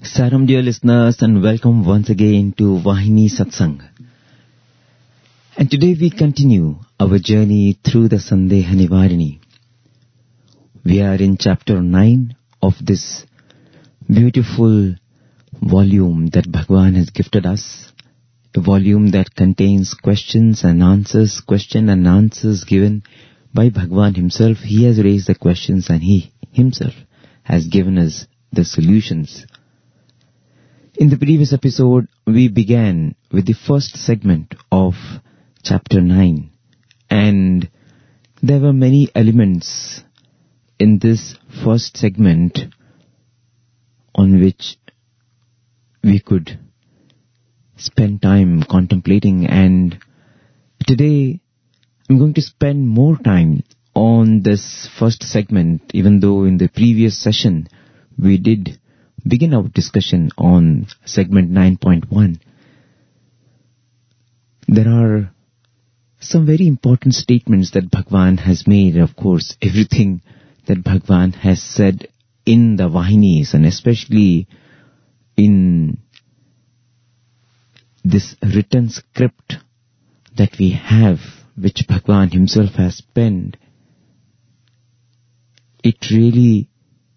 Saram, dear listeners, and welcome once again to Vahini Satsang. And today we continue our journey through the Sandeha Nivarini. We are in chapter 9 of this beautiful volume that Bhagwan has gifted us. A volume that contains questions and answers given by Bhagwan himself. He has raised the questions and he himself has given us the solutions. In the previous episode, we began with the first segment of chapter 9, and there were many elements in this first segment on which we could spend time contemplating, and today I'm going to spend more time on this first segment, even though in the previous session we did begin our discussion on segment 9.1. There are some very important statements that Bhagwan has made. Of course, everything that Bhagwan has said in the Vahinis, and especially in this written script that we have, which Bhagwan himself has penned, it really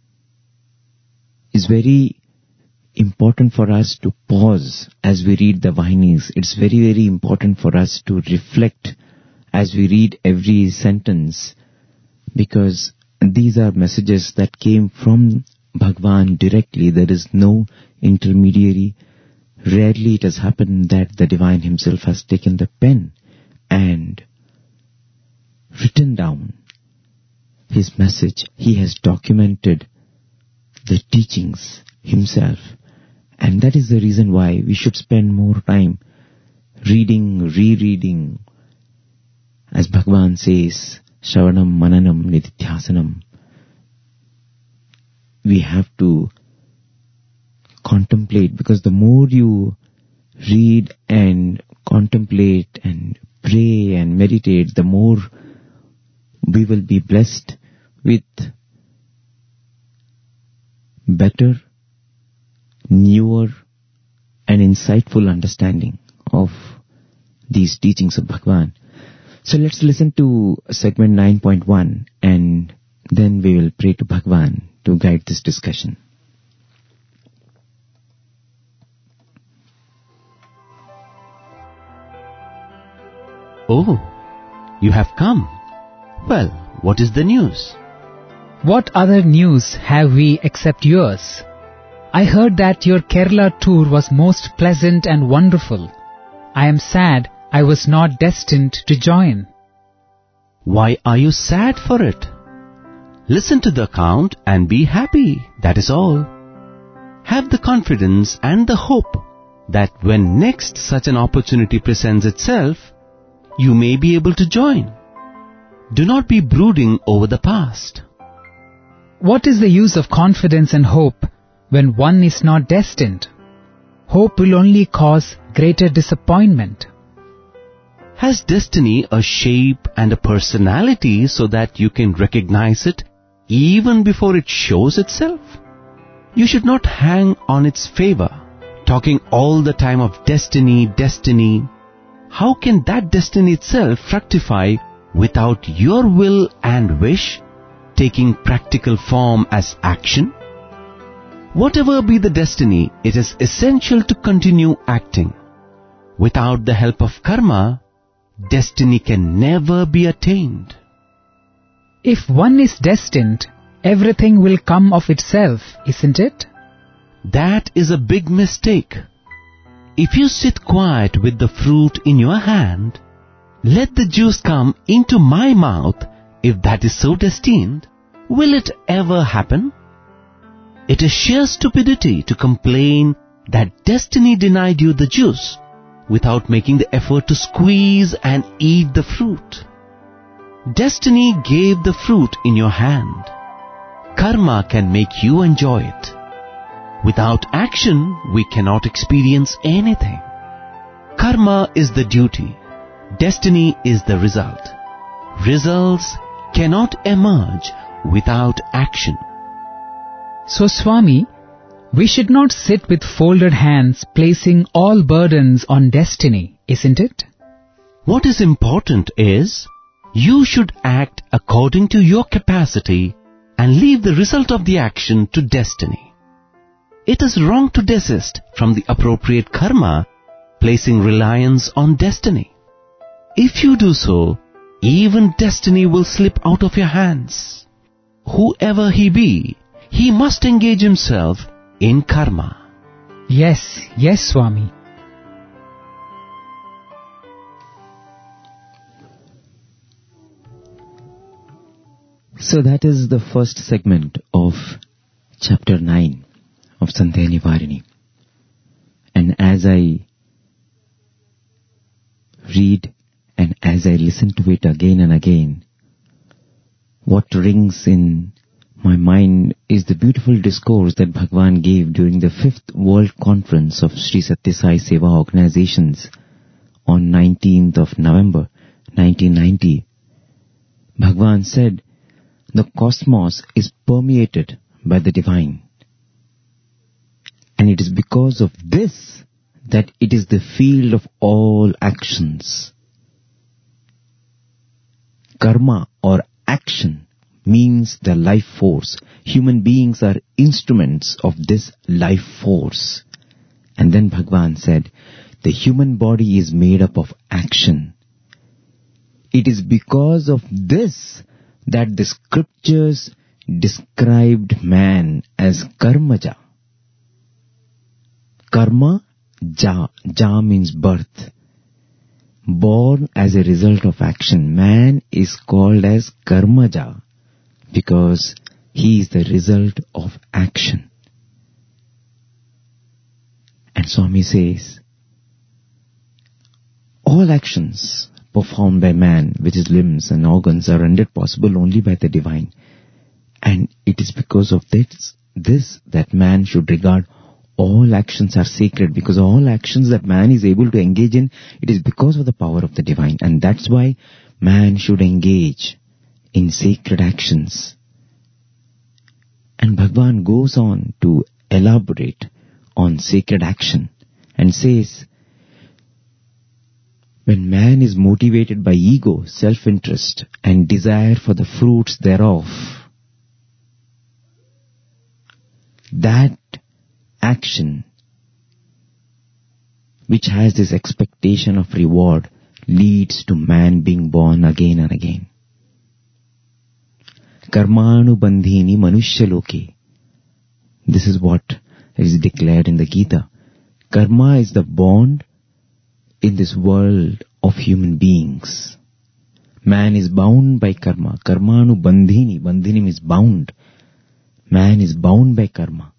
is very important for us to pause as we read the Vahinis. It's very, very important for us to reflect as we read every sentence, because these are messages that came from Bhagwan directly. There is no intermediary. Rarely it has happened that the Divine himself has taken the pen and written down his message. He has documented the teachings himself, and that is the reason why we should spend more time reading, rereading. As Bhagwan says, Shravanam Mananam Nididhyasanam. We have to contemplate, because the more you read and contemplate and pray and meditate, the more we will be blessed with better, newer and insightful understanding of these teachings of Bhagwan. So let's listen to segment 9.1 and then we will pray to Bhagwan to guide this discussion. Oh, you have come. Well, what is the news? What other news have we except yours? I heard that your Kerala tour was most pleasant and wonderful. I am sad I was not destined to join. Why are you sad for it? Listen to the account and be happy, that is all. Have the confidence and the hope that when next such an opportunity presents itself, you may be able to join. Do not be brooding over the past. What is the use of confidence and hope when one is not destined? Hope will only cause greater disappointment. Has destiny a shape and a personality so that you can recognize it even before it shows itself? You should not hang on its favor, talking all the time of destiny, destiny. How can that destiny itself fructify without your will and wish taking practical form as action? Whatever be the destiny, it is essential to continue acting. Without the help of karma, destiny can never be attained. If one is destined, everything will come of itself, isn't it? That is a big mistake. If you sit quiet with the fruit in your hand, let the juice come into my mouth, if that is so destined, will it ever happen? It is sheer stupidity to complain that destiny denied you the juice without making the effort to squeeze and eat the fruit. Destiny gave the fruit in your hand. Karma can make you enjoy it. Without action, we cannot experience anything. Karma is the duty. Destiny is the result. Results cannot emerge without action. So, Swami, We should not sit with folded hands placing all burdens on destiny, isn't it? What is important is you should act according to your capacity and leave the result of the action to destiny. It is wrong to desist from the appropriate karma, placing reliance on destiny. If you do so, even destiny will slip out of your hands. Whoever he be, he must engage himself in karma. Yes, Swami. So that is the first segment of chapter 9 of Sandeha Nivarini. And as I read and as I listen to it again and again, what rings in my mind is the beautiful discourse that Bhagwan gave during the 5th World Conference of Sri Satya Sai Seva Organizations on 19th of November 1990. Bhagwan said, the cosmos is permeated by the divine. And it is because of this that it is the field of all actions. Karma or action means the life force. Human beings are instruments of this life force. And then Bhagwan said, the human body is made up of action. It is because of this that the scriptures described man as karmaja. Karma, ja means birth. Born as a result of action. Man is called as karmaja because he is the result of action. And Swami says, all actions performed by man with his limbs and organs are rendered possible only by the divine. And it is because of this that man should regard all actions are sacred, because all actions that man is able to engage in, it is because of the power of the divine. And that's why man should engage in sacred actions. And Bhagwan goes on to elaborate on sacred action and says, when man is motivated by ego, self-interest, and desire for the fruits thereof, that action, which has this expectation of reward, leads to man being born again and again. Karmanu bandhini manushya loke. This is what is declared in the Gita. Karma is the bond in this world of human beings. Man is bound by karma. Karmanu bandhini. Bandhini means bound. Man is bound by karma.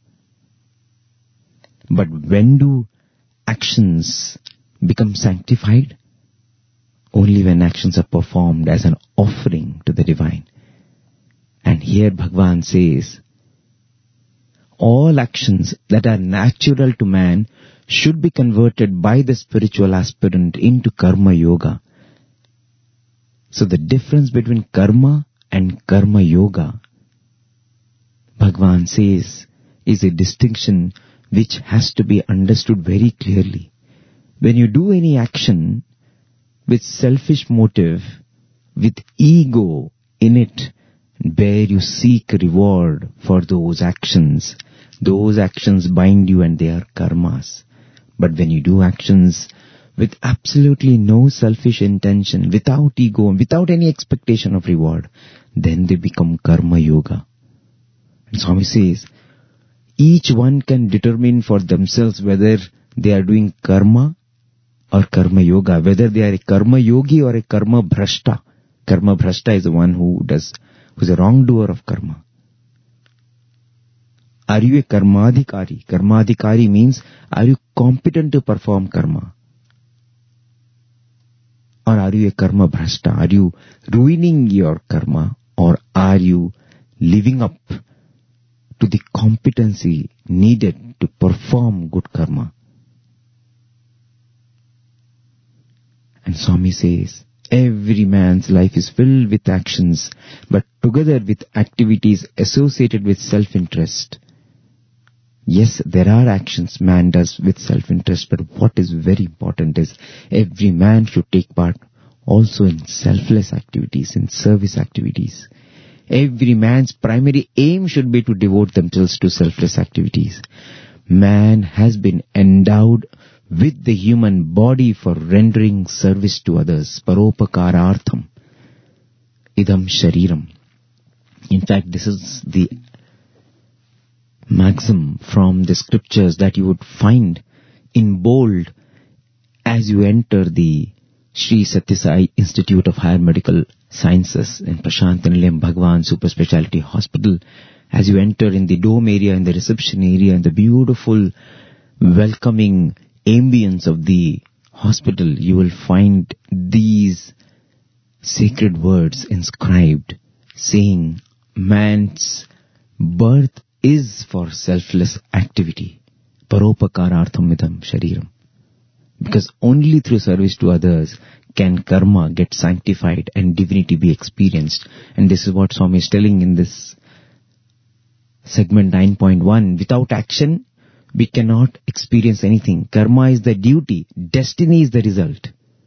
But when do actions become sanctified? Only when actions are performed as an offering to the divine. And here Bhagwan says, all actions that are natural to man should be converted by the spiritual aspirant into karma yoga. So the difference between karma and karma yoga, Bhagwan says, is a distinction which has to be understood very clearly. When you do any action with selfish motive, with ego in it, where you seek reward for those actions bind you and they are karmas. But when you do actions with absolutely no selfish intention, without ego, without any expectation of reward, then they become karma yoga. And Swami says, each one can determine for themselves whether they are doing karma or karma yoga, whether they are a karma yogi or a karma bhrashta. Karma bhrashta is the one who's a wrongdoer of karma. Are you a karmadhikari? Karmadhikari means, are you competent to perform karma? Or are you a karma bhrashta? Are you ruining your karma? Or are you living up to the competency needed to perform good karma? And Swami says, every man's life is filled with actions, but together with activities associated with self-interest. Yes, there are actions man does with self-interest, but what is very important is every man should take part also in selfless activities, in service activities. Every man's primary aim should be to devote themselves to selfless activities. Man has been endowed with the human body for rendering service to others. Paropakaraartham idam shariram. In fact, this is the maxim from the scriptures that you would find in bold as you enter the Sri Sathya Sai Institute of Higher Medical Sciences in Prashant Nilayam Bhagwan Super Speciality Hospital. As you enter in the dome area, in the reception area, in the beautiful welcoming ambience of the hospital, you will find these sacred words inscribed saying man's birth is for selfless activity. Paropakaraartham idam shariram. Because only through service to others can karma get sanctified and divinity be experienced. And this is what Swami is telling in this segment 9.1. Without action, we cannot experience anything. Karma is the duty. Destiny is the result.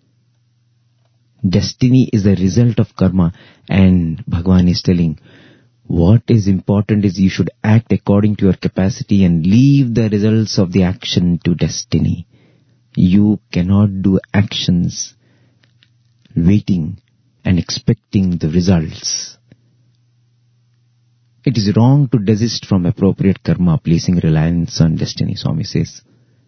Destiny is the result of karma. And Bhagavan is telling, what is important is you should act according to your capacity and leave the results of the action to destiny. You cannot do actions waiting and expecting the results. It is wrong to desist from appropriate karma, placing reliance on destiny, Swami says.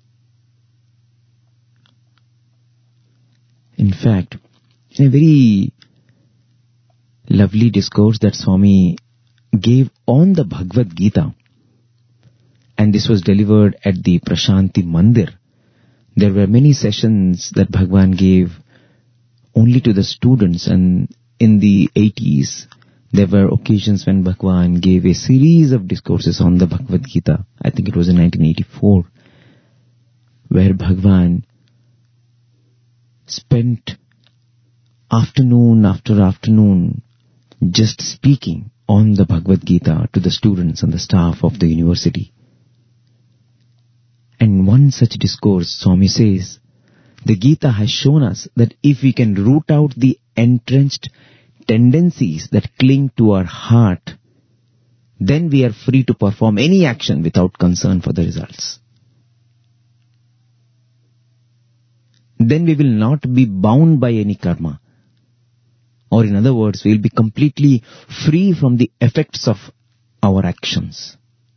In fact, in a very lovely discourse that Swami gave on the Bhagavad Gita, and this was delivered at the Prashanti Mandir, there were many sessions that Bhagwan gave only to the students, and in the 80s, there were occasions when Bhagwan gave a series of discourses on the Bhagavad Gita. I think it was in 1984, where Bhagwan spent afternoon after afternoon just speaking on the Bhagavad Gita to the students and the staff of the university. And one such discourse, Swami says, the Gita has shown us that if we can root out the entrenched tendencies that cling to our heart, then we are free to perform any action without concern for the results. Then we will not be bound by any karma. Or in other words, we will be completely free from the effects of our actions.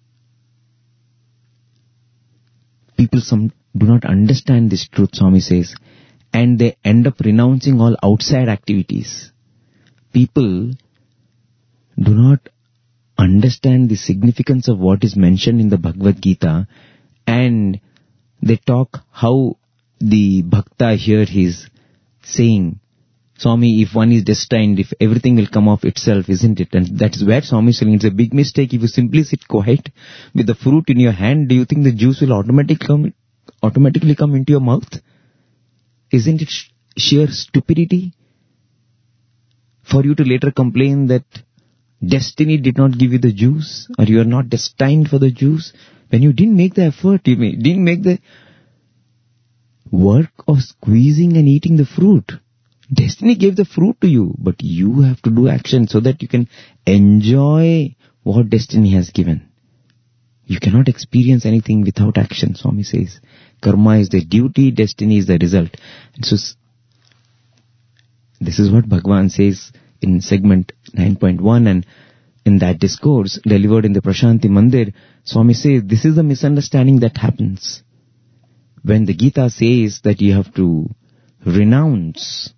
People do not understand this truth, Swami says, and they end up renouncing all outside activities. People do not understand the significance of what is mentioned in the Bhagavad Gita, and they talk how the bhakta here is saying, Swami, if one is destined, if everything will come of itself, isn't it? And that is where Swami is saying it's a big mistake. If you simply sit quiet with the fruit in your hand, do you think the juice will automatically come into your mouth? Isn't it sheer stupidity for you to later complain that destiny did not give you the juice, or you are not destined for the juice, when you didn't make the effort, you didn't make the work of squeezing and eating the fruit. Destiny gave the fruit to you, but you have to do action so that you can enjoy what destiny has given. You cannot experience anything without action, Swami says. Karma is the duty, destiny is the result. And so, this is what Bhagavan says in segment 9.1, and in that discourse delivered in the Prashanti Mandir, Swami says this is the misunderstanding that happens. When the Gita says that you have to renounce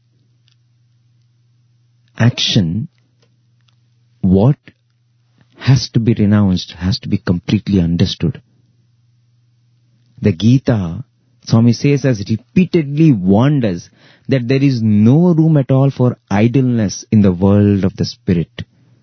action, what has to be renounced has to be completely understood. The Gita, Swami says, has repeatedly warned us that there is no room at all for idleness in the world of the spirit.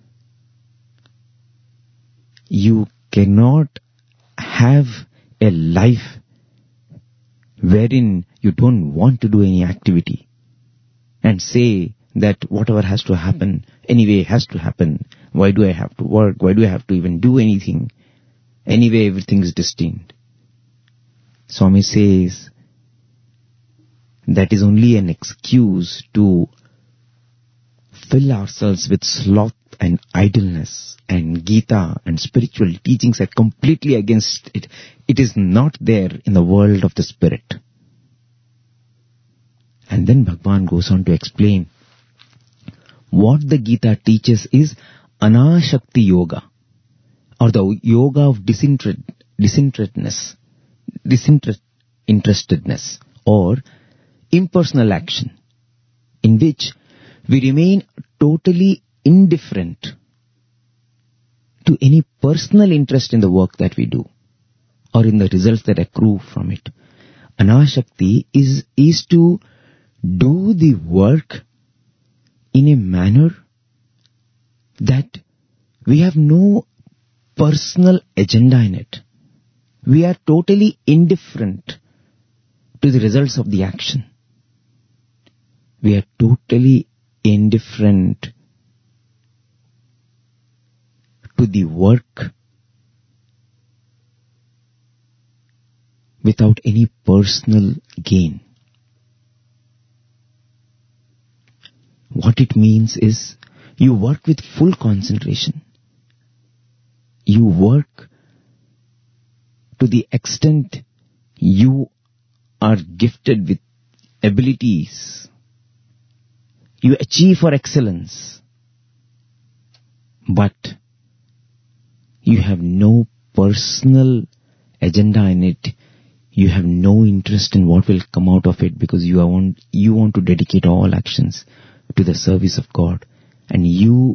You cannot have a life wherein you don't want to do any activity and say that whatever has to happen, anyway has to happen. Why do I have to work? Why do I have to even do anything? Anyway, everything is destined. Swami says that is only an excuse to fill ourselves with sloth and idleness, and Gita and spiritual teachings are completely against it. It is not there in the world of the spirit. And then Bhagavan goes on to explain what the Gita teaches is Anashakti Yoga, or the yoga of disinterestedness, or impersonal action, in which we remain totally indifferent to any personal interest in the work that we do or in the results that accrue from it. Anashakti is to do the work in a manner that we have no personal agenda in it. We are totally indifferent to the results of the action. We are totally indifferent to the work without any personal gain. What it means is you work with full concentration. You work to the extent you are gifted with abilities. You achieve for excellence. But you have no personal agenda in it. You have no interest in what will come out of it, because you want to dedicate all actions to the service of God, and you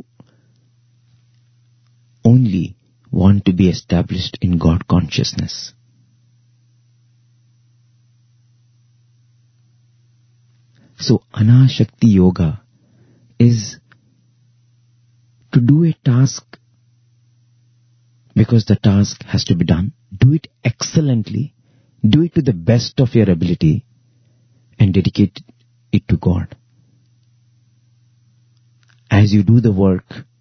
only want to be established in God consciousness. So Anashakti Yoga is to do a task because the task has to be done. Do it excellently, do it to the best of your ability, and dedicate it to God. As you do the work,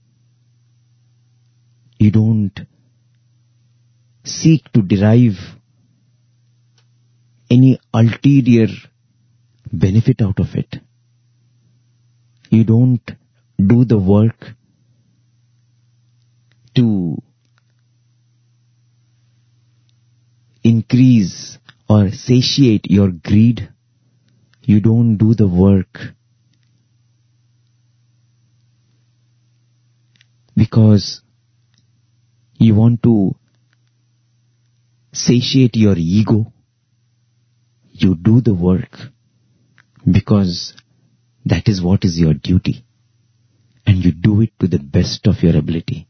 you don't seek to derive any ulterior benefit out of it. You don't do the work to increase or satiate your greed. You don't do the work because you want to satiate your ego. You do the work because that is what is your duty, and you do it to the best of your ability.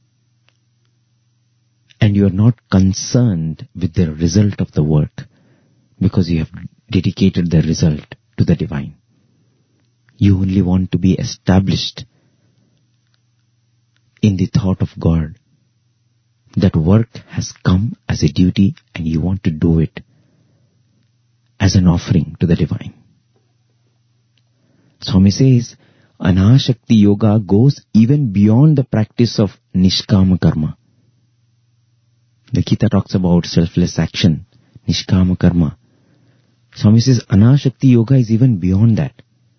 And you are not concerned with the result of the work because you have dedicated the result to the divine. You only want to be established in the thought of God. That work has come as a duty and you want to do it as an offering to the divine. Swami says, Anashakti Yoga goes even beyond the practice of Nishkama Karma. The Gita talks about selfless action, Nishkama Karma. Swami says, Anashakti Yoga is even beyond that.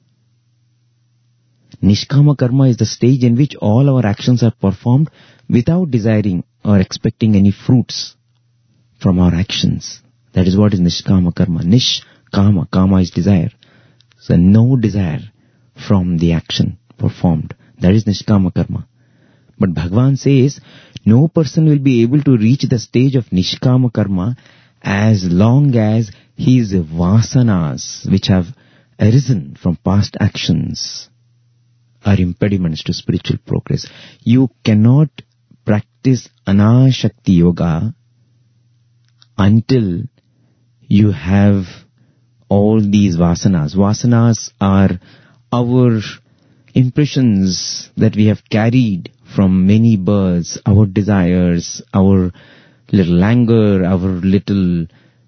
Nishkama Karma is the stage in which all our actions are performed without desiring or expecting any fruits from our actions. That is what is Nishkama Karma. Nishkama, Kama is desire. So no desire from the action performed. That is Nishkama Karma. But Bhagavan says, no person will be able to reach the stage of Nishkama Karma as long as his vasanas, which have arisen from past actions, are impediments to spiritual progress. You cannot practice Anashakti Yoga until you have all these vasanas. Vasanas are our impressions that we have carried from many births, our desires, our little anger, our little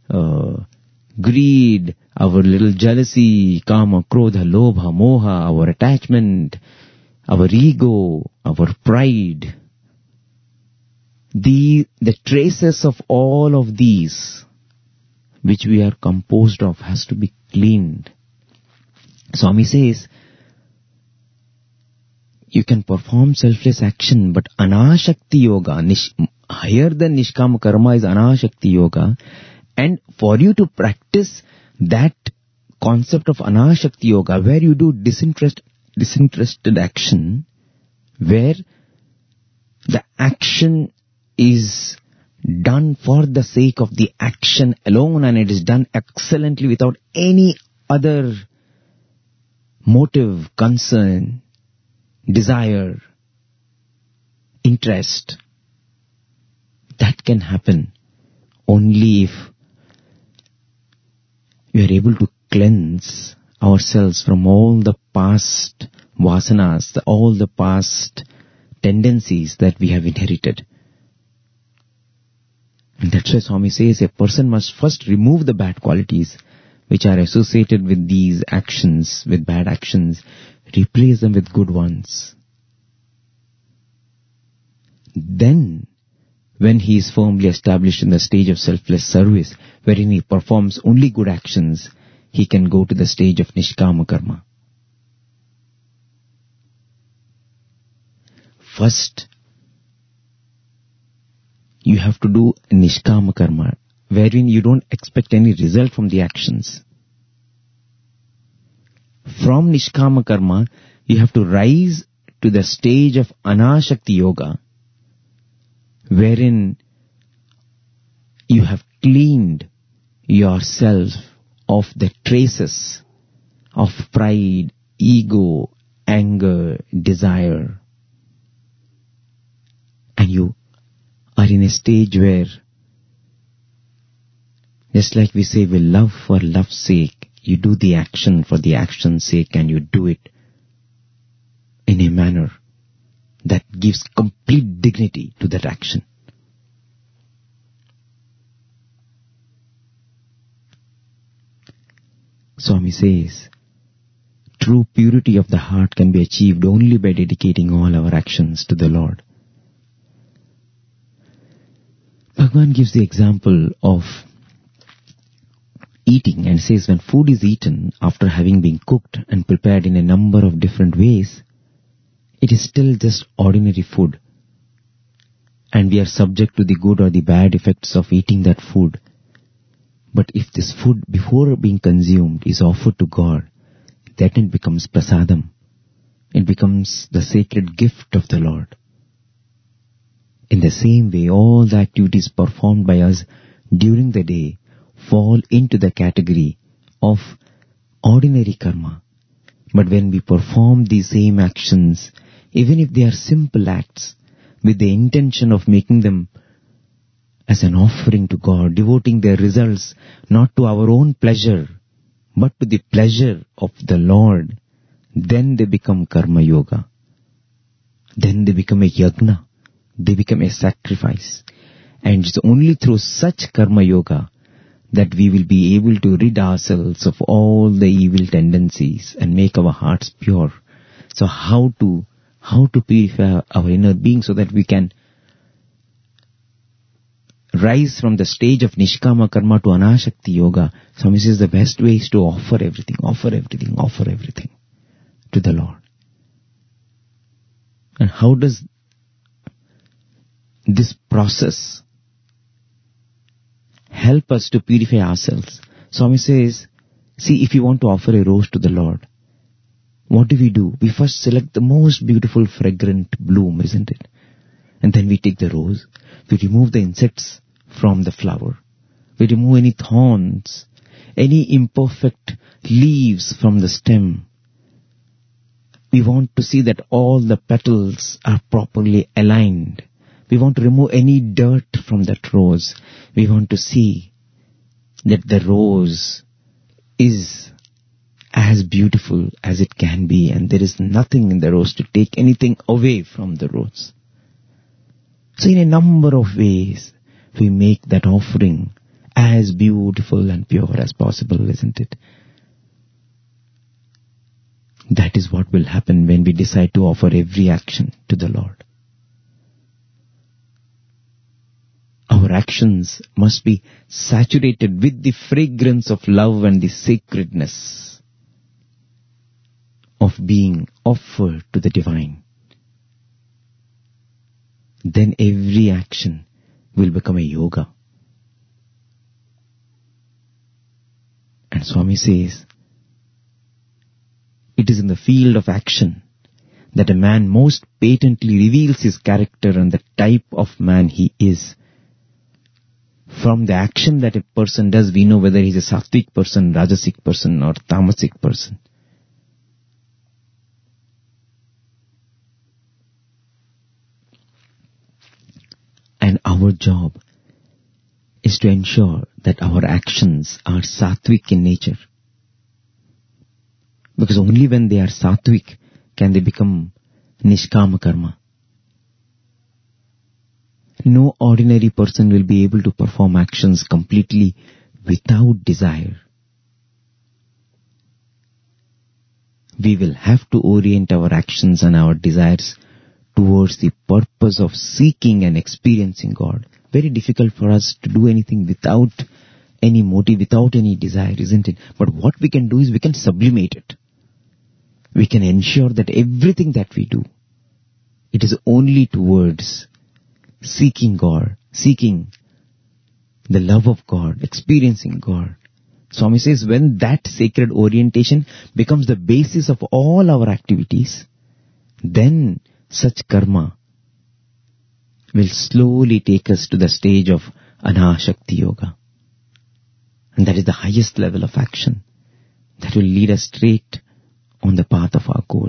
greed, our little jealousy, kama, krodha, lobha, moha, our attachment, our ego, our pride. the traces of all of these which we are composed of has to be cleaned. Swami says, you can perform selfless action, but Anashakti Yoga, higher than Nishkama Karma is Anashakti Yoga. And for you to practice that concept of Anashakti Yoga, where you do disinterested action, where the action is done for the sake of the action alone, and it is done excellently without any other motive, concern, desire, interest. That can happen only if we are able to cleanse ourselves from all the past vasanas, all the past tendencies that we have inherited. And that's why Swami says a person must first remove the bad qualities which are associated with these actions, with bad actions, replace them with good ones. Then, when he is firmly established in the stage of selfless service, wherein he performs only good actions, he can go to the stage of Nishkama Karma. First, you have to do Nishkama Karma, wherein you don't expect any result from the actions. From Nishkama Karma, you have to rise to the stage of Anashakti Yoga, wherein you have cleaned yourself of the traces of pride, ego, anger, desire. And you are in a stage where, just like we say, we love for love's sake. You do the action for the action's sake, and you do it in a manner that gives complete dignity to that action. Swami says, true purity of the heart can be achieved only by dedicating all our actions to the Lord. Bhagavan gives the example of eating and says, when food is eaten after having been cooked and prepared in a number of different ways, it is still just ordinary food, and we are subject to the good or the bad effects of eating that food. But if this food before being consumed is offered to God, then it becomes prasadam. It becomes the sacred gift of the Lord. In the same way, all the activities performed by us during the day fall into the category of ordinary karma. But when we perform these same actions, even if they are simple acts, with the intention of making them as an offering to God, devoting their results not to our own pleasure, but to the pleasure of the Lord, then they become karma yoga. Then they become a yagna. They become a sacrifice. And it's only through such karma yoga that we will be able to rid ourselves of all the evil tendencies and make our hearts pure. So how to purify our inner being so that we can rise from the stage of Nishkama Karma to Anashakti Yoga? Swami says the best way is to offer everything to the Lord. And how does this process help us to purify ourselves? Swami says, see, if you want to offer a rose to the Lord, what do? We first select the most beautiful fragrant bloom, isn't it? And then we take the rose, we remove the insects from the flower, we remove any thorns, any imperfect leaves from the stem. We want to see that all the petals are properly aligned. We want to remove any dirt from that rose. We want to see that the rose is as beautiful as it can be, and there is nothing in the rose to take anything away from the rose. So in a number of ways, we make that offering as beautiful and pure as possible, isn't it? That is what will happen when we decide to offer every action to the Lord. actions must be saturated with the fragrance of love and the sacredness of being offered to the divine. Then every action will become a yoga. And Swami says, it is in the field of action that a man most patently reveals his character and the type of man he is. From the action that a person does, we know whether he's a sattvic person, rajasic person or tamasic person. And our job is to ensure that our actions are sattvic in nature. Because only when they are sattvic can they become nishkama karma. No ordinary person will be able to perform actions completely without desire. We will have to orient our actions and our desires towards the purpose of seeking and experiencing God. Very difficult for us to do anything without any motive, without any desire, isn't it? But what we can do is we can sublimate it. We can ensure that everything that we do, it is only towards seeking God, seeking the love of God, experiencing God. Swami says when that sacred orientation becomes the basis of all our activities, then such karma will slowly take us to the stage of Anahashakti Yoga. And that is the highest level of action that will lead us straight on the path of our goal.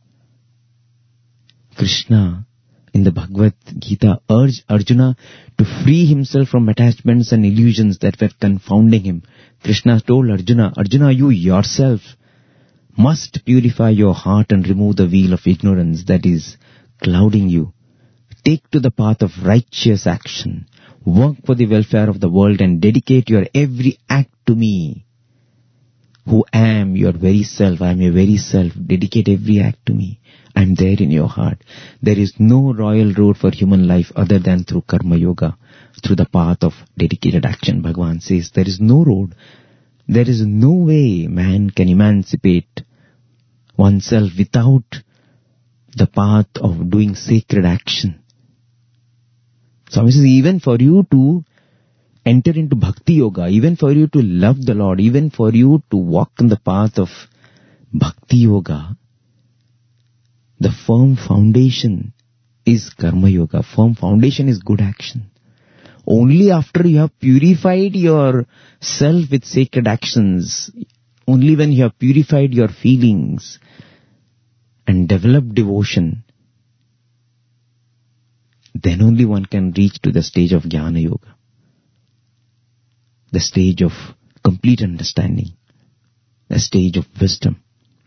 Krishna in the Bhagavad Gita urged Arjuna to free himself from attachments and illusions that were confounding him. Krishna told Arjuna, Arjuna, you yourself must purify your heart and remove the veil of ignorance that is clouding you. Take to the path of righteous action. Work for the welfare of the world and dedicate your every act to me, who am your very self. I am your very self. Dedicate every act to me. I am there in your heart. There is no royal road for human life other than through Karma Yoga, through the path of dedicated action. Bhagavan says there is no road. There is no way man can emancipate oneself without the path of doing sacred action. So this is even for you to enter into Bhakti Yoga, even for you to love the Lord, even for you to walk in the path of Bhakti Yoga, the firm foundation is Karma Yoga. Firm foundation is good action. Only after you have purified yourself with sacred actions, only when you have purified your feelings and developed devotion, then only one can reach to the stage of Jnana Yoga, the stage of complete understanding, the stage of wisdom.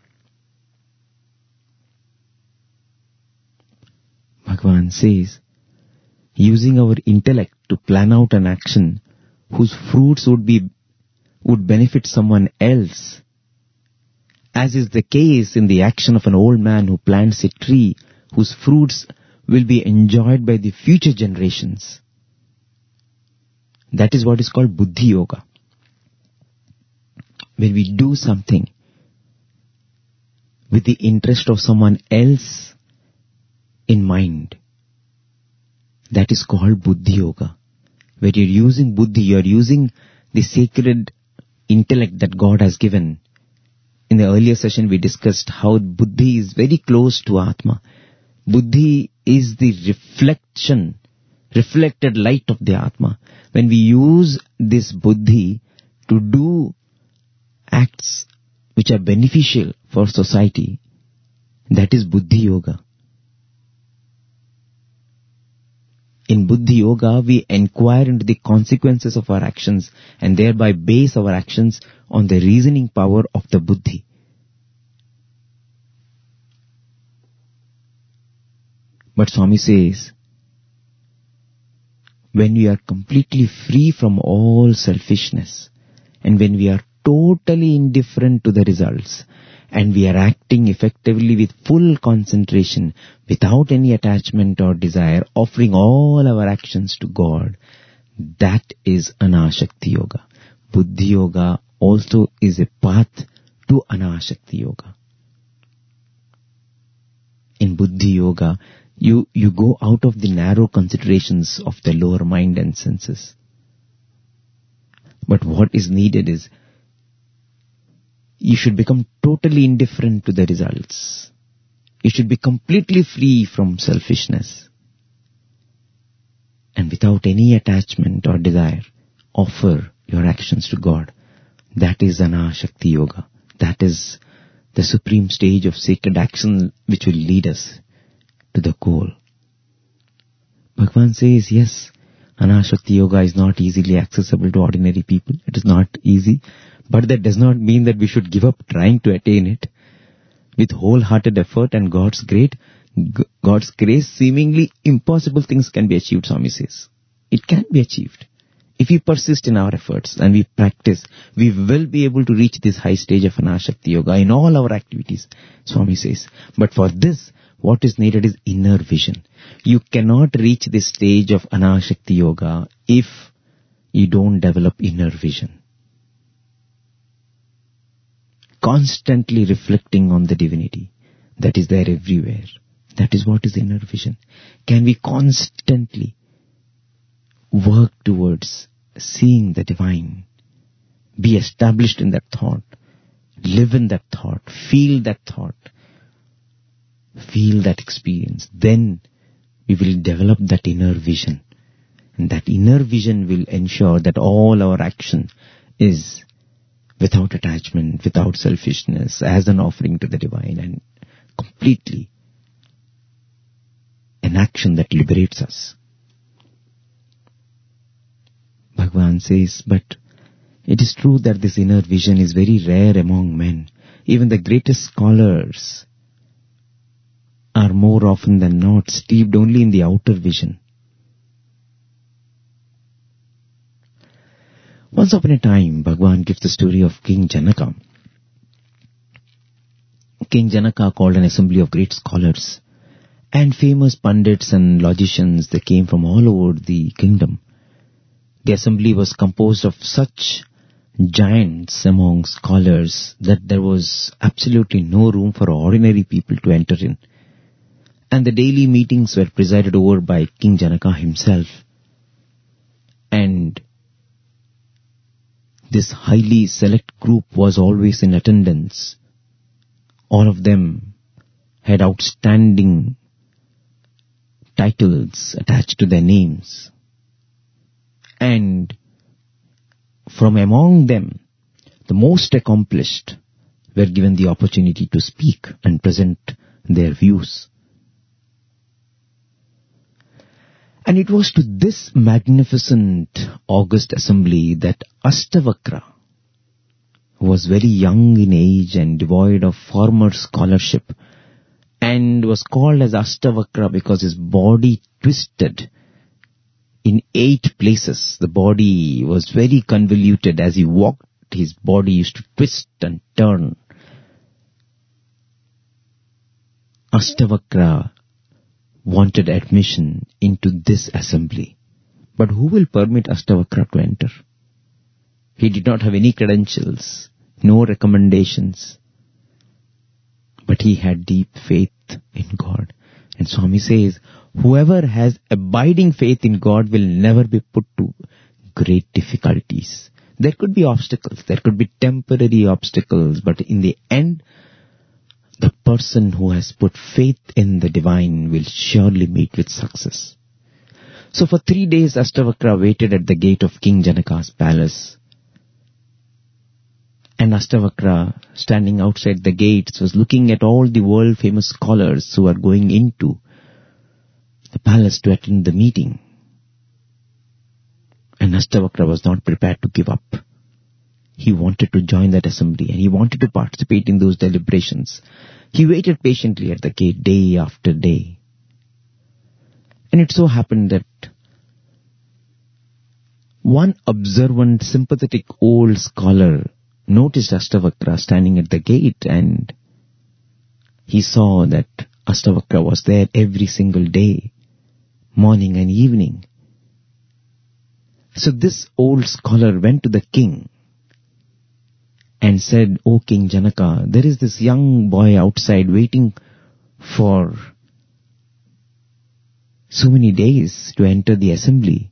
Bhagavan says, using our intellect to plan out an action whose fruits would benefit someone else, as is the case in the action of an old man who plants a tree whose fruits will be enjoyed by the future generations. That is what is called Buddhi Yoga. When we do something with the interest of someone else in mind, that is called Buddhi Yoga. Where you're using Buddhi, you're using the sacred intellect that God has given. In the earlier session we discussed how Buddhi is very close to Atma. Buddhi is the reflected light of the Atma. When we use this Buddhi to do acts which are beneficial for society, that is Buddhi Yoga. In Buddhi Yoga, we inquire into the consequences of our actions and thereby base our actions on the reasoning power of the Buddhi. But Swami says, when we are completely free from all selfishness and when we are totally indifferent to the results and we are acting effectively with full concentration, without any attachment or desire, offering all our actions to God, That is Anashakti Yoga. Buddhi Yoga also is a path to Anashakti Yoga. In Buddhi Yoga, you go out of the narrow considerations of the lower mind and senses. But what is needed is, you should become totally indifferent to the results. You should be completely free from selfishness. And without any attachment or desire, offer your actions to God. That is Anashakti Yoga. That is the supreme stage of sacred action which will lead us to the goal. Bhagavan says, yes, Anashakti Yoga is not easily accessible to ordinary people. It is not easy. But that does not mean that we should give up trying to attain it. With wholehearted effort and God's grace, seemingly impossible things can be achieved, Swami says. It can be achieved. If we persist in our efforts and we practice, we will be able to reach this high stage of Anashakti Yoga in all our activities, Swami says. But for this, what is needed is inner vision. You cannot reach this stage of Anashakti Yoga if you don't develop inner vision. Constantly reflecting on the divinity that is there everywhere. That is what is inner vision. Can we constantly work towards seeing the divine, be established in that thought, live in that thought, feel that thought, feel that experience? Then we will develop that inner vision. And that inner vision will ensure that all our action is without attachment, without selfishness, as an offering to the divine, and completely an action that liberates us. Bhagavan says, but it is true that this inner vision is very rare among men. Even the greatest scholars are more often than not steeped only in the outer vision. Once upon a time, Bhagavan gives the story of King Janaka. King Janaka called an assembly of great scholars and famous pundits and logicians. They came from all over the kingdom. The assembly was composed of such giants among scholars that there was absolutely no room for ordinary people to enter in. And the daily meetings were presided over by King Janaka himself. And this highly select group was always in attendance. All of them had outstanding titles attached to their names. And from among them, the most accomplished were given the opportunity to speak and present their views. And it was to this magnificent august assembly that Ashtavakra, who was very young in age and devoid of former scholarship, and was called as Ashtavakra because his body twisted in 8 places. The body was very convoluted. As he walked, his body used to twist and turn. Ashtavakra wanted admission into this assembly. But who will permit Ashtavakra to enter? He did not have any credentials, no recommendations. But he had deep faith in God. And Swami says, whoever has abiding faith in God will never be put to great difficulties. There could be obstacles, there could be temporary obstacles, but in the end, the person who has put faith in the divine will surely meet with success. So for 3 days, Ashtavakra waited at the gate of King Janaka's palace. And Ashtavakra, standing outside the gates, was looking at all the world-famous scholars who were going into the palace to attend the meeting. And Ashtavakra was not prepared to give up. He wanted to join that assembly and he wanted to participate in those deliberations. He waited patiently at the gate day after day. And it so happened that one observant, sympathetic old scholar noticed Ashtavakra standing at the gate, and he saw that Ashtavakra was there every single day, morning and evening. So this old scholar went to the king and said, "O King Janaka, there is this young boy outside waiting for so many days to enter the assembly.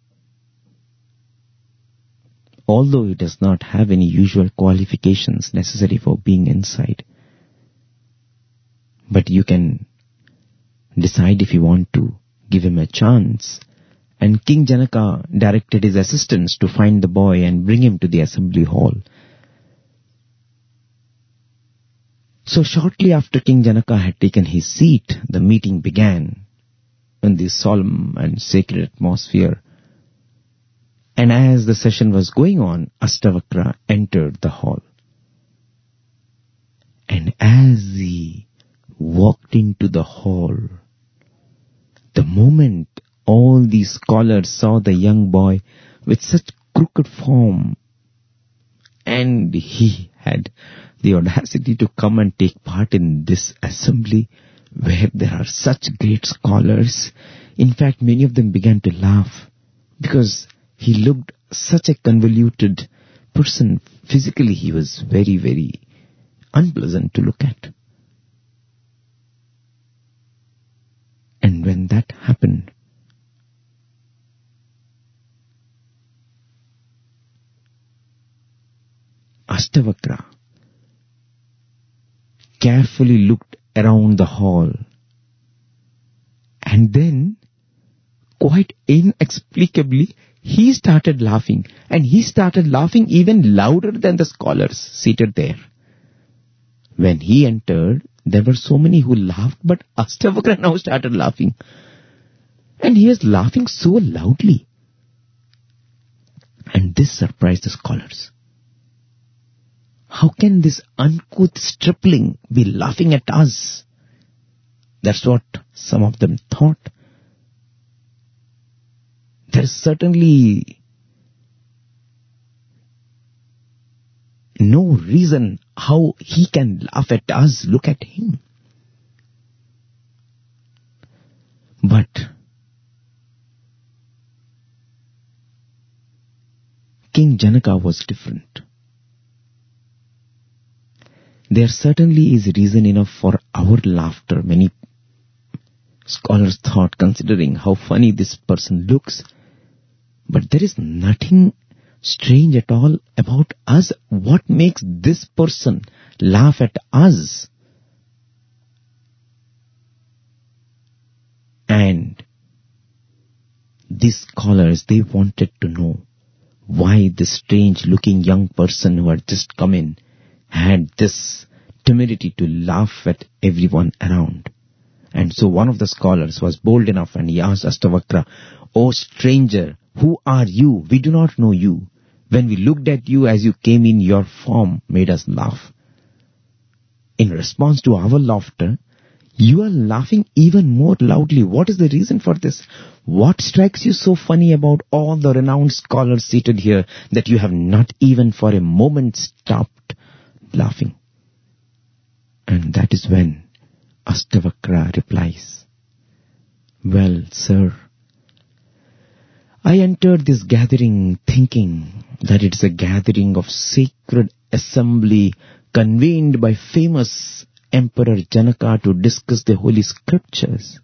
Although he does not have any usual qualifications necessary for being inside. But you can decide if you want to give him a chance." And King Janaka directed his assistants to find the boy and bring him to the assembly hall. So shortly after King Janaka had taken his seat, the meeting began in this solemn and sacred atmosphere. And as the session was going on, Ashtavakra entered the hall. And as he walked into the hall, the moment all these scholars saw the young boy with such crooked form, and he had the audacity to come and take part in this assembly where there are such great scholars. In fact, many of them began to laugh because he looked such a convoluted person. Physically, he was very, very unpleasant to look at. And when that happened, Ashtavakra carefully looked around the hall, and then, quite inexplicably, he started laughing, and he started laughing even louder than the scholars seated there. When he entered, there were so many who laughed, but Ashtavakra now started laughing. And he was laughing so loudly. And this surprised the scholars. How can this uncouth stripling be laughing at us? That's what some of them thought. There is certainly no reason how he can laugh at us. Look at him. But King Janaka was different. There certainly is reason enough for our laughter, many scholars thought, considering how funny this person looks. But there is nothing strange at all about us. What makes this person laugh at us? And these scholars, they wanted to know why this strange-looking young person who had just come in had this timidity to laugh at everyone around. And so one of the scholars was bold enough and he asked Ashtavakra, "O stranger, who are you? We do not know you. When we looked at you as you came in, your form made us laugh. In response to our laughter, you are laughing even more loudly. What is the reason for this? What strikes you so funny about all the renowned scholars seated here that you have not even for a moment stopped laughing?" And that is when Ashtavakra replies, "Well, sir, I entered this gathering thinking that it's a gathering of sacred assembly convened by famous Emperor Janaka to discuss the holy scriptures.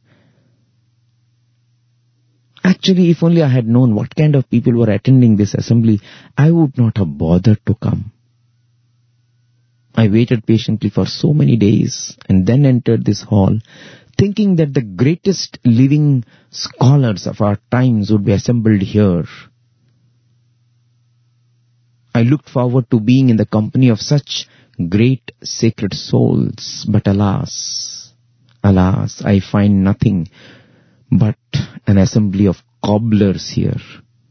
Actually, if only I had known what kind of people were attending this assembly, I would not have bothered to come. I waited patiently for so many days and then entered this hall, thinking that the greatest living scholars of our times would be assembled here. I looked forward to being in the company of such great sacred souls, but alas, I find nothing but an assembly of cobblers here.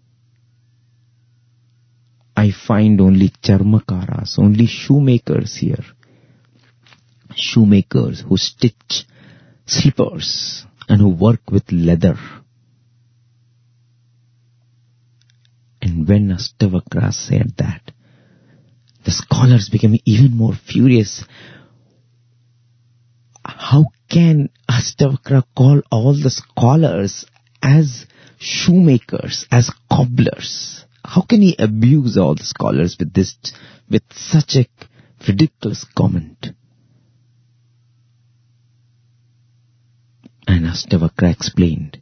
I find only charmakaras, only shoemakers here. Shoemakers who stitch slippers and who work with leather." And when Ashtavakra said that, the scholars became even more furious. How can Ashtavakra call all the scholars as shoemakers, as cobblers? How can he abuse all the scholars with such a ridiculous comment? And Ashtavakra explained,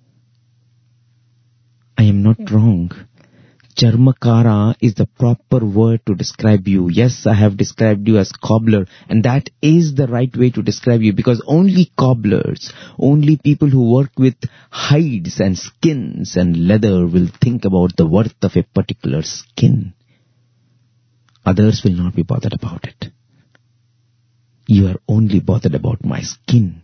I am not wrong. Charmakara is the proper word to describe you. Yes, I have described you as cobbler, and that is the right way to describe you, because only cobblers, only people who work with hides and skins and leather will think about the worth of a particular skin. Others will not be bothered about it. You are only bothered about my skin,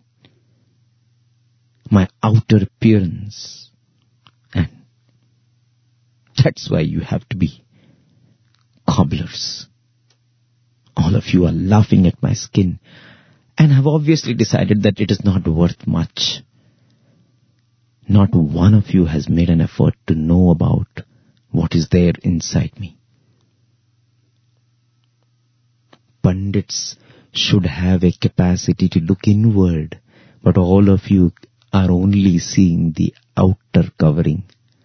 my outer appearance, and that's why you have to be cobblers. All of you are laughing at my skin and have obviously decided that it is not worth much. Not one of you has made an effort to know about what is there inside me. Pandits should have a capacity to look inward, but all of you are only seeing the outer covering.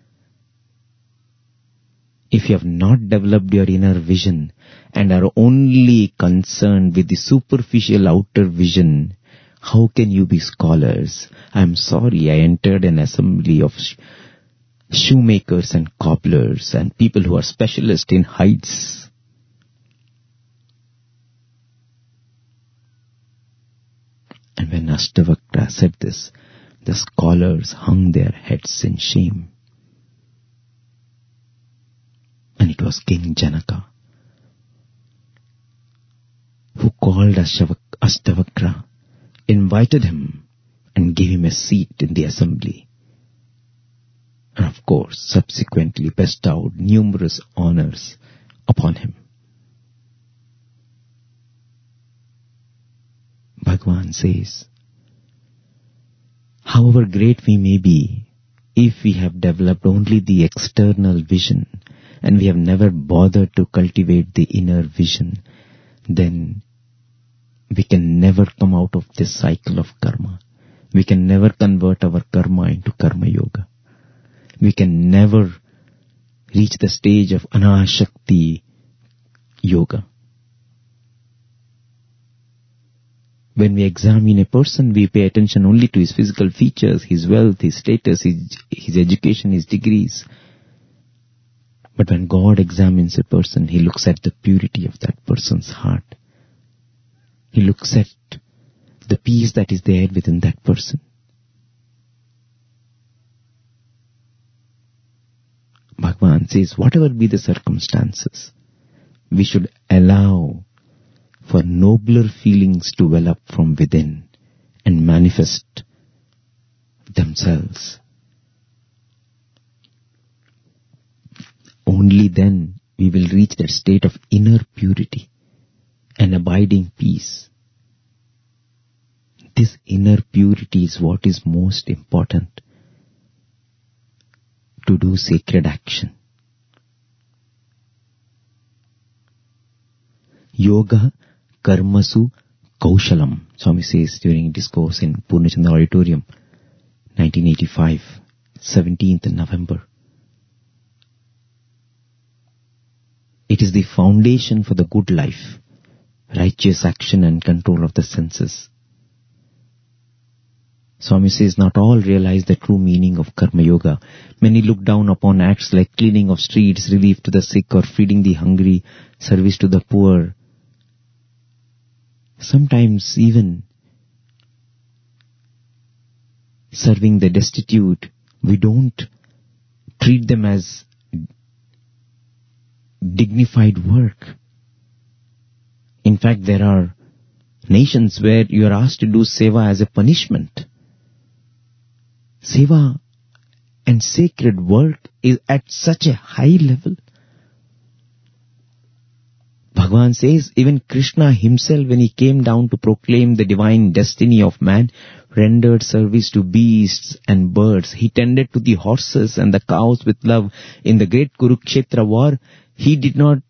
If you have not developed your inner vision and are only concerned with the superficial outer vision, how can you be scholars? I am sorry, I entered an assembly of shoemakers and cobblers and people who are specialists in hides. And when Ashtavakra said this, the scholars hung their heads in shame. And it was King Janaka who called Ashtavakra, invited him and gave him a seat in the assembly. And of course, subsequently bestowed numerous honors upon him. Bhagavan says, however great we may be, if we have developed only the external vision, and we have never bothered to cultivate the inner vision, then we can never come out of this cycle of karma. We can never convert our karma into karma yoga. We can never reach the stage of anashakti yoga. When we examine a person, we pay attention only to his physical features, his wealth, his status, his education, his degrees. But when God examines a person, He looks at the purity of that person's heart. He looks at the peace that is there within that person. Bhagavan says, whatever be the circumstances, we should allow for nobler feelings to well up from within and manifest themselves. Only then we will reach that state of inner purity and abiding peace. This inner purity is what is most important to do sacred action. Yoga Karmasu Kaushalam, Swami says during discourse in Purnachandra Auditorium, 1985, 17th November. It is the foundation for the good life, righteous action and control of the senses. Swami says not all realize the true meaning of Karma Yoga. Many look down upon acts like cleaning of streets, relief to the sick or feeding the hungry, service to the poor. Sometimes even serving the destitute. We don't treat them as dignified work. In fact, there are nations where you are asked to do seva as a punishment. Seva and sacred work is at such a high level. Bhagavan says even Krishna himself, when he came down to proclaim the divine destiny of man, rendered service to beasts and birds. He tended to the horses and the cows with love. In the great Kurukshetra war, he did not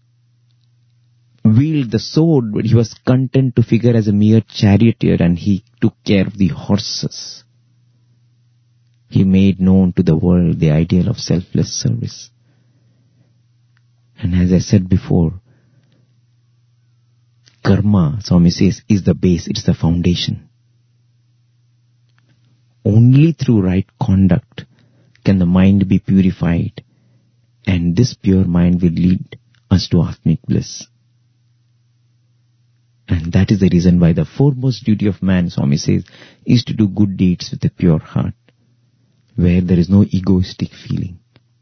wield the sword, but he was content to figure as a mere charioteer, and he took care of the horses. He made known to the world the ideal of selfless service. And as I said before, karma, Swami says, is the base, it's the foundation. Only through right conduct can the mind be purified, and this pure mind will lead us to Atmic bliss. And that is the reason why the foremost duty of man, Swami says, is to do good deeds with a pure heart, where there is no egoistic feeling.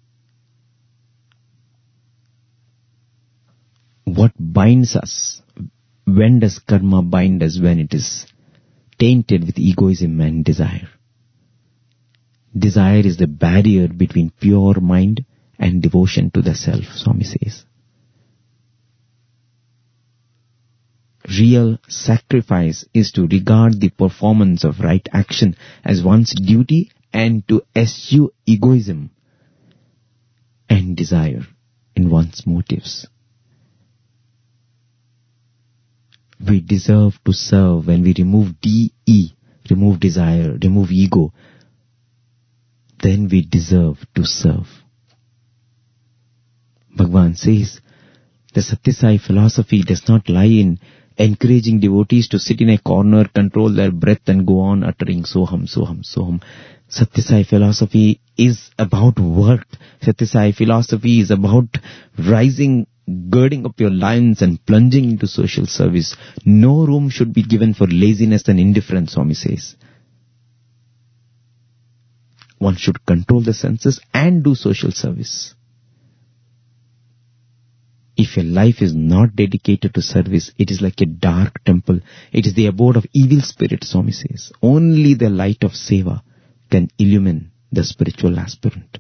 What binds us? When does karma bind us? When it is tainted with egoism and desire. Desire is the barrier between pure mind and devotion to the self, Swami says. Real sacrifice is to regard the performance of right action as one's duty and to eschew egoism and desire in one's motives. We deserve to serve when we remove DE, remove desire, remove ego. Then we deserve to serve. Bhagavan says, the Satyasai philosophy does not lie in encouraging devotees to sit in a corner, control their breath and go on uttering Soham, Soham, Soham. Satyasai philosophy is about work. Satyasai philosophy is about rising, girding up your loins and plunging into social service. No room should be given for laziness and indifference, Swami says. One should control the senses and do social service. If your life is not dedicated to service, it is like a dark temple. It is the abode of evil spirits, Swami says. Only the light of seva can illumine the spiritual aspirant.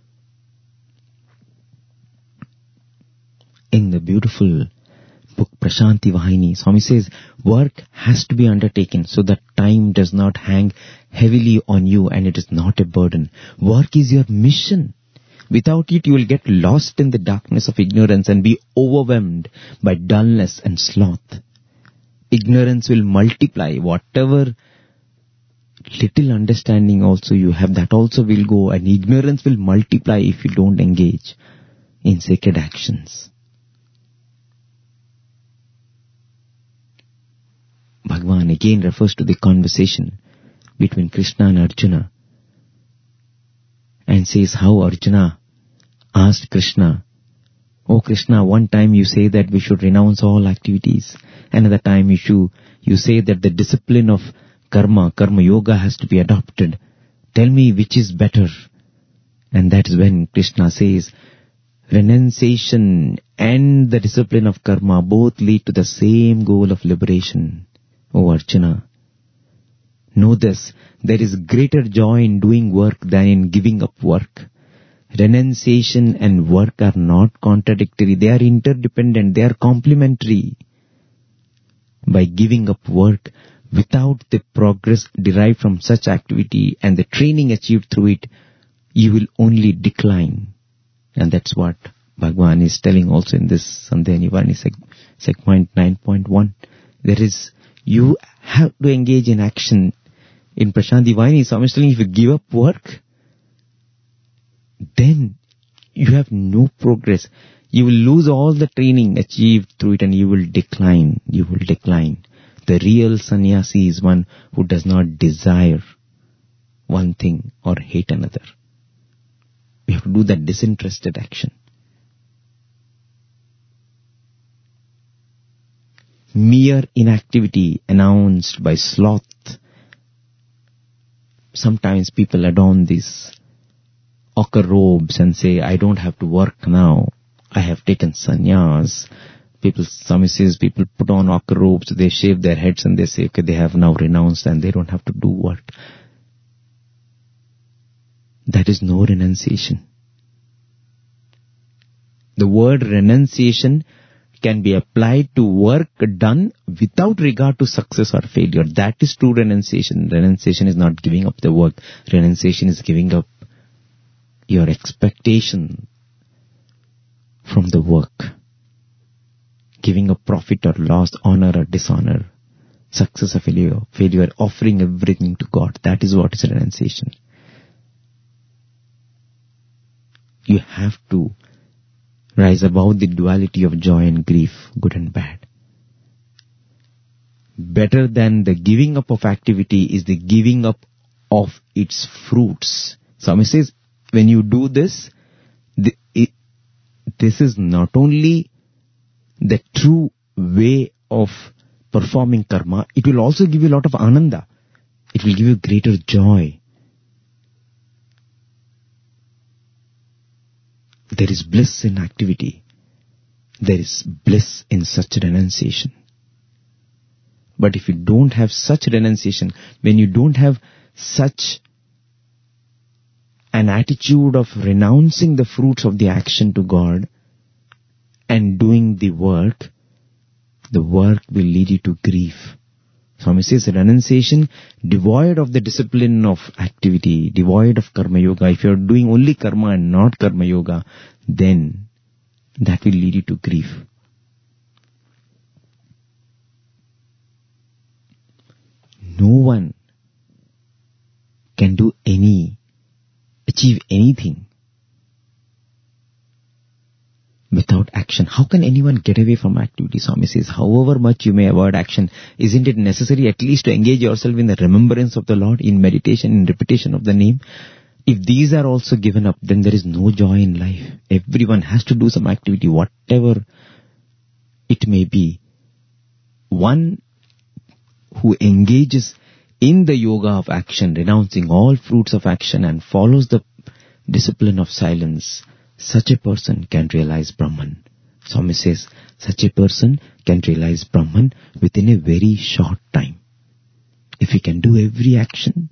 In the beautiful book Prashanti Vahini, Swami says, work has to be undertaken so that time does not hang heavily on you and it is not a burden. Work is your mission. Without it, you will get lost in the darkness of ignorance and be overwhelmed by dullness and sloth. Ignorance will multiply. Whatever little understanding also you have, that also will go, and ignorance will multiply if you don't engage in sacred actions. Bhagavan again refers to the conversation between Krishna and Arjuna and says how Arjuna asked Krishna, "Oh Krishna, one time you say that we should renounce all activities. Another time you say that the discipline of karma yoga has to be adopted. Tell me which is better." And that is when Krishna says, renunciation and the discipline of karma both lead to the same goal of liberation. O Arjuna, know this, there is greater joy in doing work than in giving up work. Renunciation and work are not contradictory, they are interdependent, they are complementary. By giving up work without the progress derived from such activity and the training achieved through it, you will only decline. And that's what Bhagavan is telling also in this Sandhya Nivarani segment 9.1. There is, you have to engage in action. In Prashanti Vahini, Swami is telling, if you give up work, then you have no progress. You will lose all the training achieved through it and you will decline. You will decline. The real sannyasi is one who does not desire one thing or hate another. We have to do that disinterested action. Mere inactivity announced by sloth. Sometimes people adorn these ochre robes and say, I don't have to work now. I have taken sannyas. Swami says people put on ochre robes, they shave their heads and they say, okay, they have now renounced and they don't have to do work. That is no renunciation. The word renunciation can be applied to work done without regard to success or failure. That is true renunciation. Renunciation is not giving up the work. Renunciation is giving up your expectation from the work. Giving up profit or loss, honor or dishonor, success or failure, offering everything to God. That is what is renunciation. You have to rise above the duality of joy and grief, good and bad. Better than the giving up of activity is the giving up of its fruits. Swami says, when you do this, this is not only the true way of performing karma, it will also give you a lot of ananda. It will give you greater joy. There is bliss in activity. There is bliss in such renunciation. But if you don't have such renunciation, when you don't have such an attitude of renouncing the fruits of the action to God and doing the work will lead you to grief. Swami says renunciation devoid of the discipline of activity, devoid of karma yoga. If you are doing only karma and not karma yoga, then that will lead you to grief. No one can achieve anything without action. How can anyone get away from activity? Swami says, however much you may avoid action, isn't it necessary at least to engage yourself in the remembrance of the Lord, in meditation, in repetition of the name? If these are also given up, then there is no joy in life. Everyone has to do some activity, whatever it may be. One who engages in the yoga of action, renouncing all fruits of action and follows the discipline of silence, such a person can realize Brahman. Swami says, such a person can realize Brahman within a very short time. If he can do every action,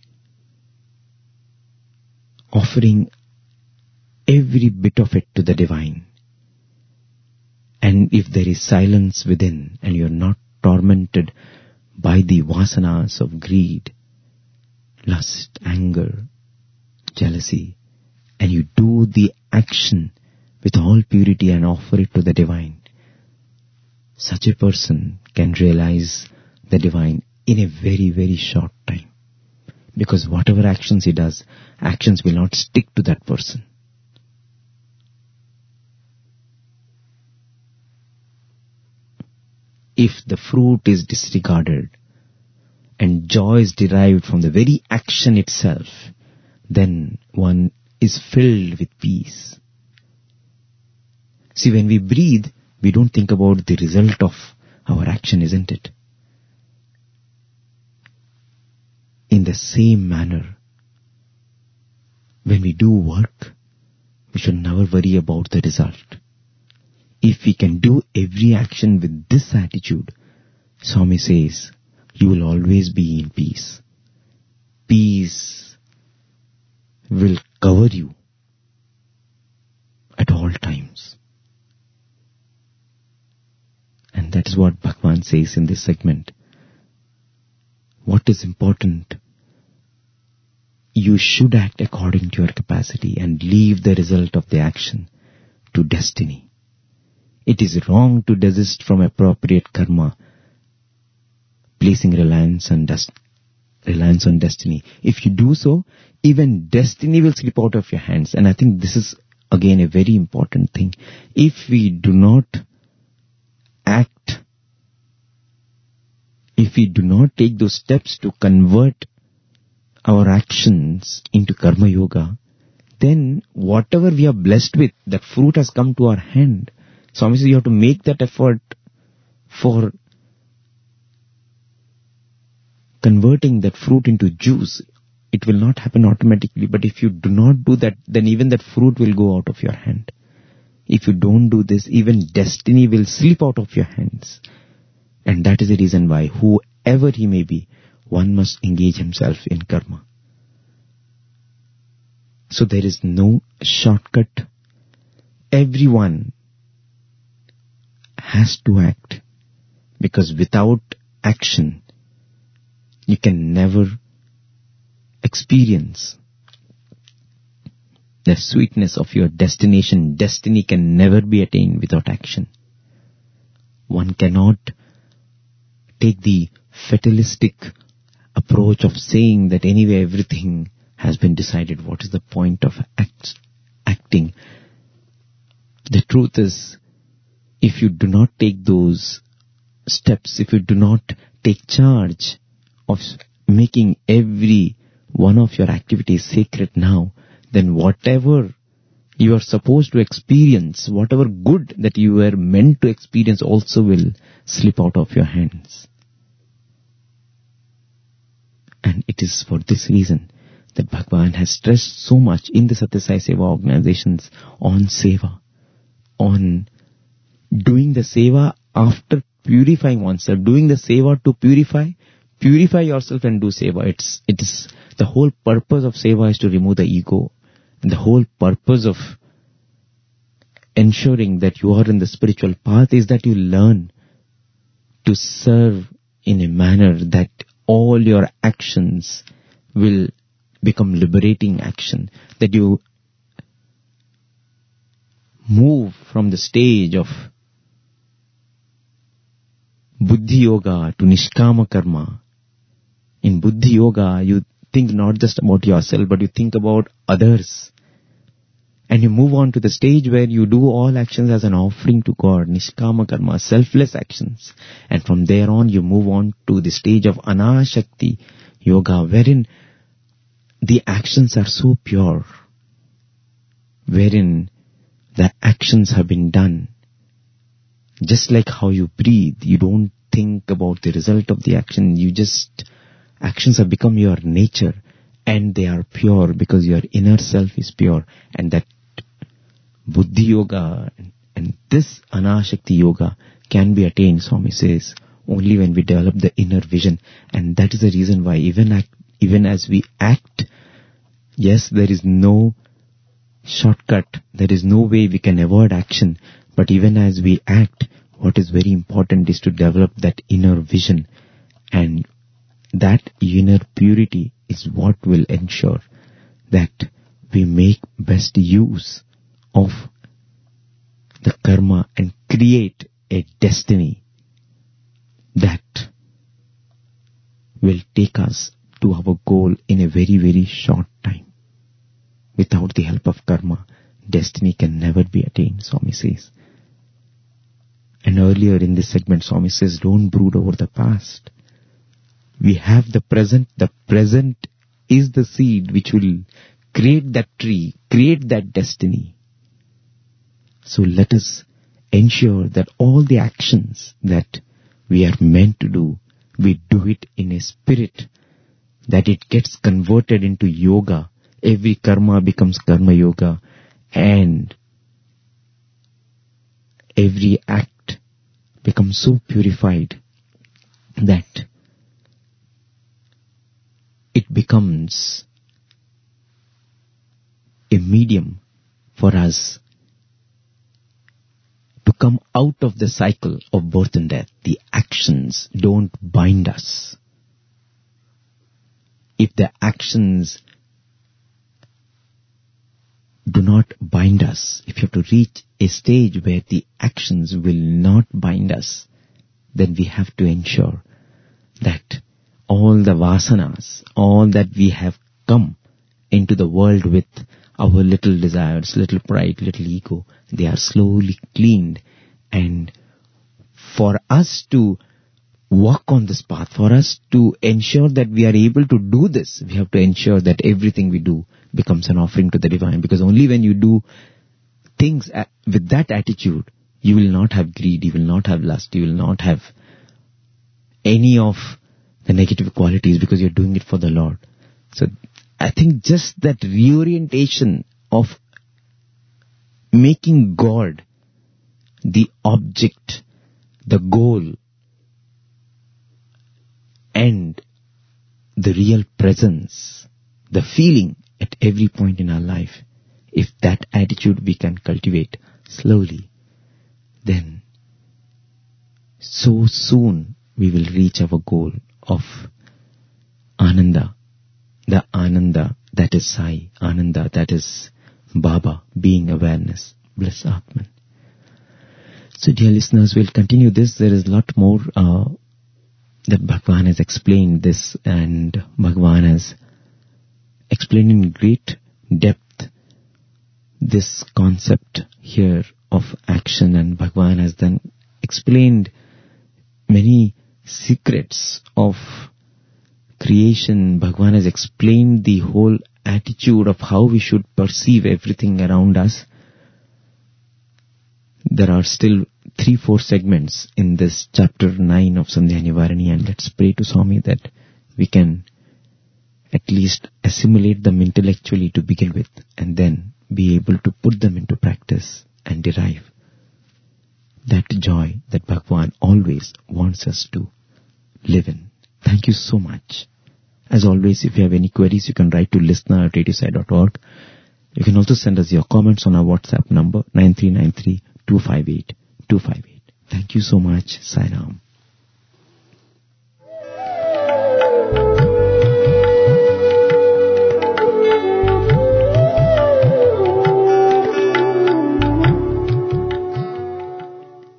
offering every bit of it to the divine, and if there is silence within and you're not tormented by the vasanas of greed, lust, anger, jealousy, and you do the action with all purity and offer it to the divine, such a person can realize the divine in a very, very short time. Because whatever actions he does, actions will not stick to that person. If the fruit is disregarded and joy is derived from the very action itself, then one is filled with peace. See, when we breathe, we don't think about the result of our action, isn't it? In the same manner, when we do work, we should never worry about the result. If we can do every action with this attitude, Swami says, you will always be in peace. Peace will cover you at all times. And that is what Bhagavan says in this segment. What is important? You should act according to your capacity and leave the result of the action to destiny. It is wrong to desist from appropriate karma, placing reliance on destiny. If you do so, even destiny will slip out of your hands. And I think this is again a very important thing. If we do not act, if we do not take those steps to convert our actions into karma yoga, then whatever we are blessed with, that fruit has come to our hand. Swami says you have to make that effort for converting that fruit into juice. It will not happen automatically, but if you do not do that, then even that fruit will go out of your hand. If you don't do this, even destiny will slip out of your hands. And that is the reason why, whoever he may be, one must engage himself in karma. So there is no shortcut. Everyone has to act, because without action, you can never experience the sweetness of your destination. Destiny can never be attained without action. One cannot take the fatalistic approach of saying that anyway everything has been decided. What is the point of acting? The truth is, if you do not take those steps, if you do not take charge of making every one of your activities sacred now, then whatever you are supposed to experience, whatever good that you were meant to experience also will slip out of your hands. And it is for this reason that Bhagavan has stressed so much in the Satya Sai Seva organizations on seva, on doing the seva after purifying oneself, doing the seva to purify yourself and do seva. It is the whole purpose of seva is to remove the ego, and the whole purpose of ensuring that you are in the spiritual path is that you learn to serve in a manner that all your actions will become liberating action, that you move from the stage of Buddhi Yoga to Nishkama Karma. In Buddhi Yoga, you think not just about yourself, but you think about others. And you move on to the stage where you do all actions as an offering to God, Nishkama Karma, selfless actions. And from there on, you move on to the stage of Anashakti Yoga, wherein the actions are so pure, wherein the actions have been done. Just like how you breathe, you don't think about the result of the action, actions have become your nature, and they are pure because your inner self is pure. And that Buddhi Yoga and this Anashakti Yoga can be attained, Swami says, only when we develop the inner vision. And that is the reason why even as we act, yes, there is no shortcut, there is no way we can avoid action, but even as we act, what is very important is to develop that inner vision, and that inner purity is what will ensure that we make best use of the karma and create a destiny that will take us to our goal in a very, very short time. Without the help of karma, destiny can never be attained, Swami says. And earlier in this segment, Swami says, don't brood over the past. We have the present. The present is the seed which will create that tree, create that destiny. So let us ensure that all the actions that we are meant to do, we do it in a spirit that it gets converted into yoga. Every karma becomes karma yoga, and every act becomes so purified that it becomes a medium for us to come out of the cycle of birth and death. The actions don't bind us. If the actions do not bind us, if you have to reach a stage where the actions will not bind us, then we have to ensure that all the vasanas, all that we have come into the world with, our little desires, little pride, little ego, they are slowly cleaned. And for us to walk on this path, for us to ensure that we are able to do this, we have to ensure that everything we do becomes an offering to the divine. Because only when you do things with that attitude, you will not have greed, you will not have lust, you will not have any of the negative qualities, because you're doing it for the Lord. So I think just that reorientation of making God the object, the goal, and the real presence, the feeling at every point in our life, if that attitude we can cultivate slowly, then so soon we will reach our goal of Ananda, the Ananda that is Sai, Ananda that is Baba, being awareness, bliss Atman. So dear listeners, we'll continue this. There is a lot more that Bhagavan has explained this, and Bhagavan has explained in great depth this concept here of action, and Bhagwan has then explained many secrets of creation. Bhagwan has explained the whole attitude of how we should perceive everything around us. There are still 3-4 segments in this chapter 9 of Sandhya Nivarani, and let's pray to Swami that we can at least assimilate them intellectually to begin with, and then be able to put them into practice and derive that joy that Bhagwan always wants us to live in. Thank you so much. As always, if you have any queries, you can write to listener@radiosai.org. You can also send us your comments on our WhatsApp number 9393 258 258. Thank you so much. Sai Ram.